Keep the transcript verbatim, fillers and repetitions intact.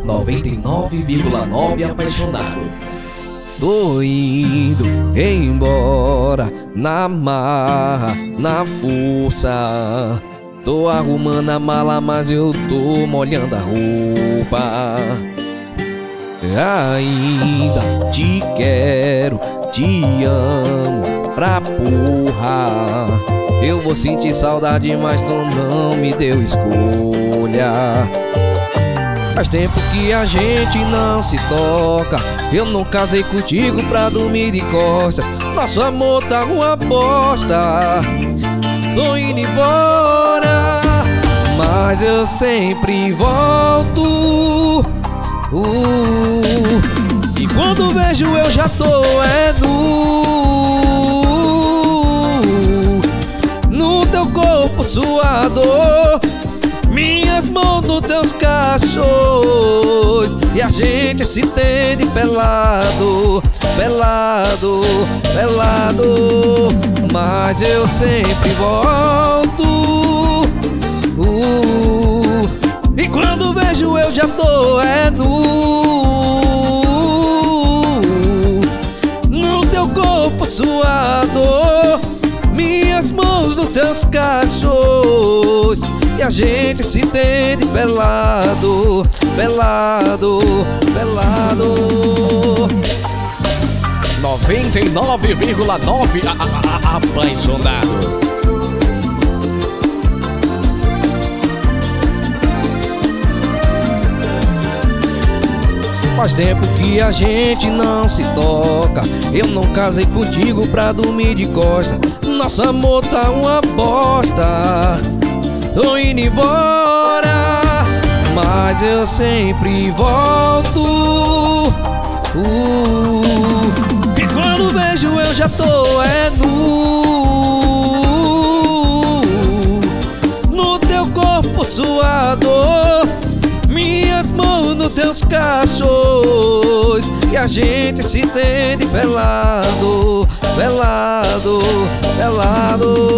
noventa e nove vírgula nove apaixonado. Tô indo embora na marra, na força. Tô arrumando a mala, mas eu tô molhando a roupa. Ainda te quero, te amo pra porra. Eu vou sentir saudade, mas tu não me deu escolha. Faz tempo que a gente não se toca. Eu não casei contigo pra dormir de costas. Nosso amor tá uma bosta. Tô indo embora, mas eu sempre volto. uh, E quando vejo eu já tô é nu. No teu corpo suador, minhas mãos nos teus cachos, e a gente se entende pelado, pelado, pelado. Mas eu sempre volto. uh, E quando vejo eu já tô é nu. No teu corpo suador, minhas mãos nos teus cachos, e a gente se entende pelado, pelado, pelado. noventa e nove vírgula nove apaixonado. Faz tempo que a gente não se toca. Eu não casei contigo pra dormir de costa. Nosso amor tá uma bosta. Tô indo embora, mas eu sempre volto. uh, E quando vejo eu já tô é nu. No teu corpo suador, minhas mãos nos teus cachos, e a gente se entende pelado, pelado, pelado.